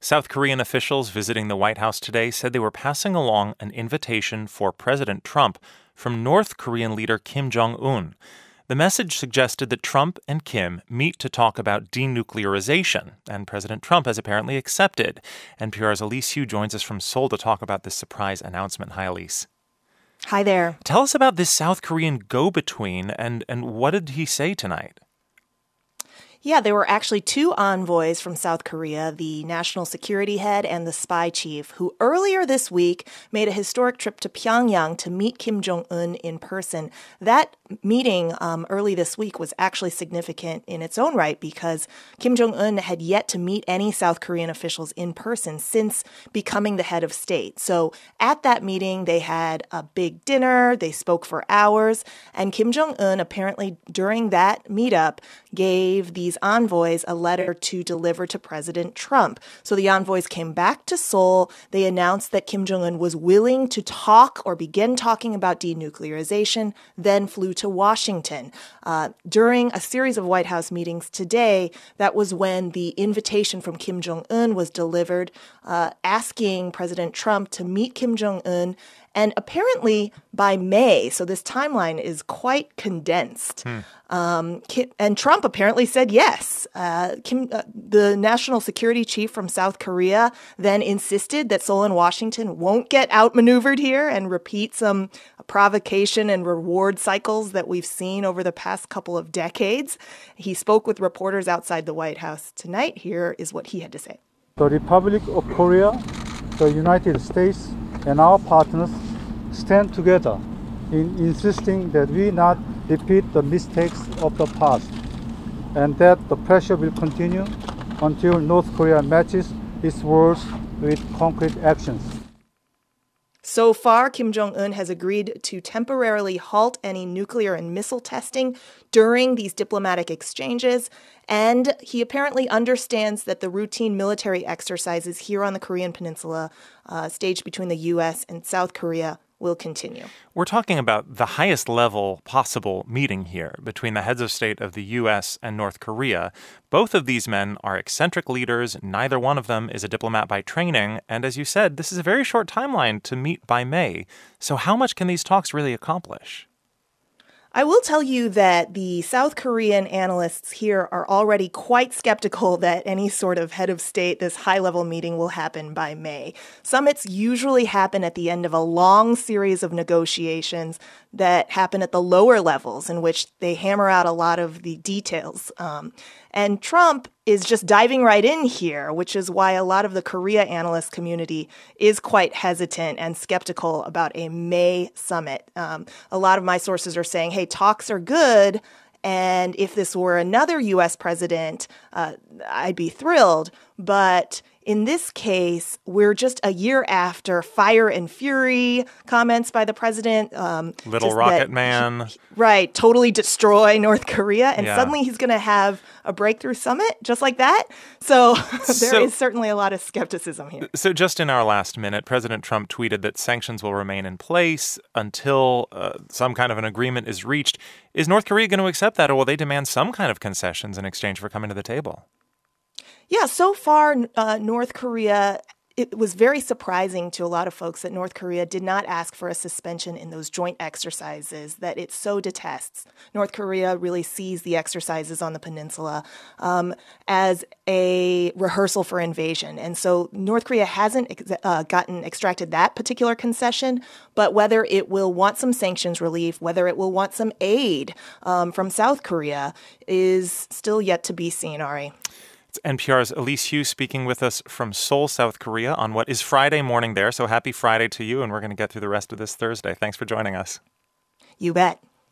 South Korean officials visiting the White House today said they were passing along an invitation for President Trump from North Korean leader Kim Jong-un. The message suggested that Trump and Kim meet to talk about denuclearization, and President Trump has apparently accepted. NPR's Elise Hu joins us from Seoul to talk about this surprise announcement. Hi, Elise. Hi there. Tell us about this South Korean go-between, and what did he say tonight? Yeah, there were actually two envoys from South Korea, the national security head and the spy chief, who earlier this week made a historic trip to Pyongyang to meet Kim Jong-un in person. That meeting early this week was actually significant in its own right because Kim Jong-un had yet to meet any South Korean officials in person since becoming the head of state. So at that meeting, they had a big dinner, they spoke for hours, and Kim Jong-un apparently during that meetup gave these envoys a letter to deliver to President Trump. So the envoys came back to Seoul. They announced that Kim Jong-un was willing to talk or begin talking about denuclearization, then flew to Washington. During a series of White House meetings today, that was when the invitation from Kim Jong-un was delivered, asking President Trump to meet Kim Jong-un. And apparently by May, so this timeline is quite condensed. And Trump apparently said yes. The national security chief from South Korea then insisted that Seoul and Washington won't get outmaneuvered here and repeat some provocation and reward cycles that we've seen over the past couple of decades. He spoke with reporters outside the White House tonight. Here is what he had to say. The Republic of Korea, the United States, and our partners stand together in insisting that we not repeat the mistakes of the past and that the pressure will continue until North Korea matches its words with concrete actions. So far, Kim Jong-un has agreed to temporarily halt any nuclear and missile testing during these diplomatic exchanges, and he apparently understands that the routine military exercises here on the Korean Peninsula, staged between the U.S. and South Korea, will continue. We're talking about the highest level possible meeting here between the heads of state of the U.S. and North Korea. Both of these men are eccentric leaders. Neither one of them is a diplomat by training. And as you said, this is a very short timeline to meet by May. So how much can these talks really accomplish? I will tell you that the South Korean analysts here are already quite skeptical that any sort of head of state, this high-level meeting, will happen by May. Summits usually happen at the end of a long series of negotiations that happen at the lower levels in which they hammer out a lot of the details. And Trump is just diving right in here, which is why a lot of the Korea analyst community is quite hesitant and skeptical about a May summit. A lot of my sources are saying, hey, talks are good, and if this were another U.S. president, I'd be thrilled. But in this case, we're just a year after fire and fury comments by the president. Little rocket man. Right, totally destroy North Korea. And suddenly he's going to have a breakthrough summit just like that. So there is certainly a lot of skepticism here. So just in our last minute, President Trump tweeted that sanctions will remain in place until some kind of an agreement is reached. Is North Korea going to accept that, or will they demand some kind of concessions in exchange for coming to the table? Yeah, so far, North Korea, it was very surprising to a lot of folks that North Korea did not ask for a suspension in those joint exercises that it so detests. North Korea really sees the exercises on the peninsula as a rehearsal for invasion. And so North Korea hasn't extracted that particular concession, but whether it will want some sanctions relief, whether it will want some aid from South Korea is still yet to be seen, Ari. It's NPR's Elise Hu speaking with us from Seoul, South Korea on what is Friday morning there. So happy Friday to you, and we're going to get through the rest of this Thursday. Thanks for joining us. You bet.